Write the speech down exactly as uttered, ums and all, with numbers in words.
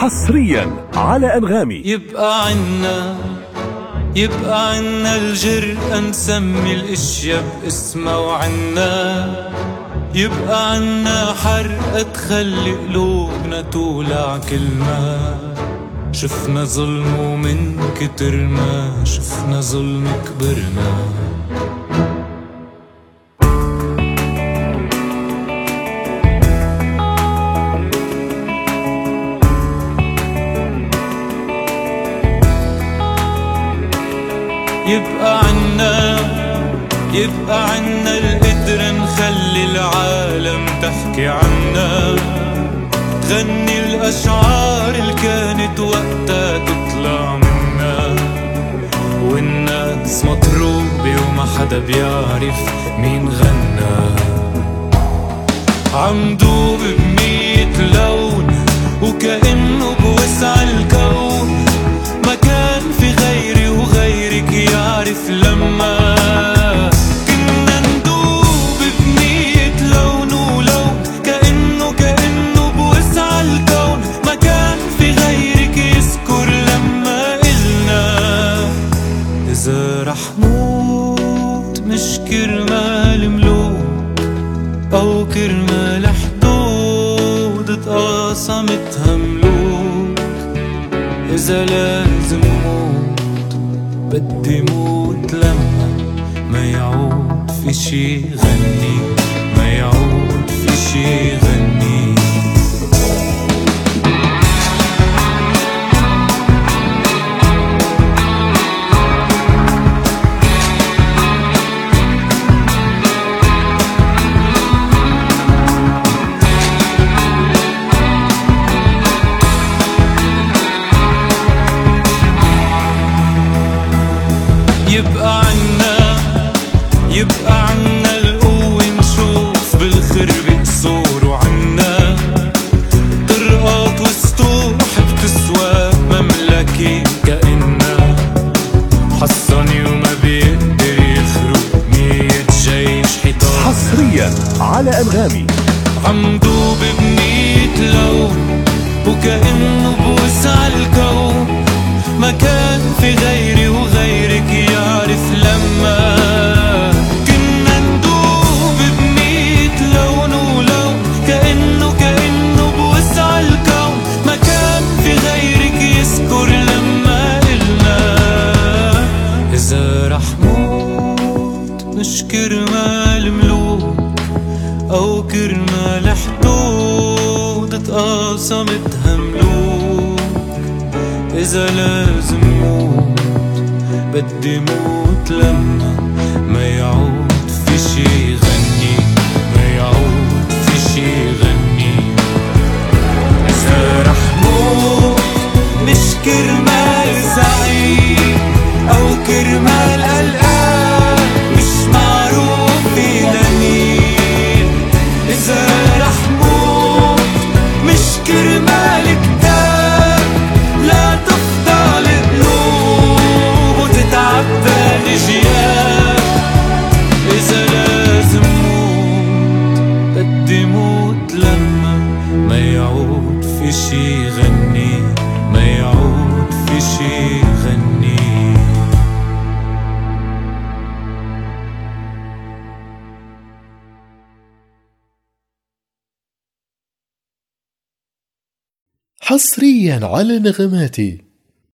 حصريا على أنغامي. يبقى عنا يبقى عنا الجرأة نسمي الاشياء باسمها، وعنا يبقى عنا حرقة تخلي قلوبنا تولع كلمة. شفنا ظلم ومن كتر ما شفنا ظلم كبرنا. يبقى عنا يبقى عنا القدر نخلي العالم تحكي عنا، تغني الأشعار اللي كانت وقتها تطلع منا، والناس مطروبة وما حدا بيعرف مين غنى. عم دوب بمية لون وكأنه بوسع الكون، ما كان في غيري وغيرك يعرف لما كنا ندوب بمية لون ولون، كأنه كأنه بوسع الكون، ما كان في غيرك يذكر لما قلنا إذا رح موت مش كرمال ملوك أو كرمال حدود اتقاسمتها ملوك. إذا لازم موت بدي موت لما ما يعود في شي غني، ما يعود في شي غني. يبقى عنا يبقى عنا القوة نشوف بالخرب قصور، وعنا طرقات وسطوح بتسوى مملكة كأنها حصني وما بيقدر يخرق مية جيش حيطان. حصريا على أنغامي. عم دوب بمية لون وكأنه بوسع الكون، ما كان في غيري وغيرك يعرف لما كنا ندوب بمية لون ولون، كأنه كأنه بوسع الكون، ما كان في غيرك يذكر لما قلنا إذا رح موت مش كرمال ملوك أو كرمال حدود اتقاسمتها ملوك. إذا لازم موت بدي موت لما ما يعود في شي غني، ما يعود في شي غني. إذا رح موت مش كرمال زعيم أو كرمال قلقان مش معروف في لمين. إذا رح موت مش كرمال كتاب لا تفضل قلوب وتتعبى الجياب. إذا لازم موت بدي موت لما ما يعود في شي غني، ما يعود في شي غني. حصريا على نغماتي.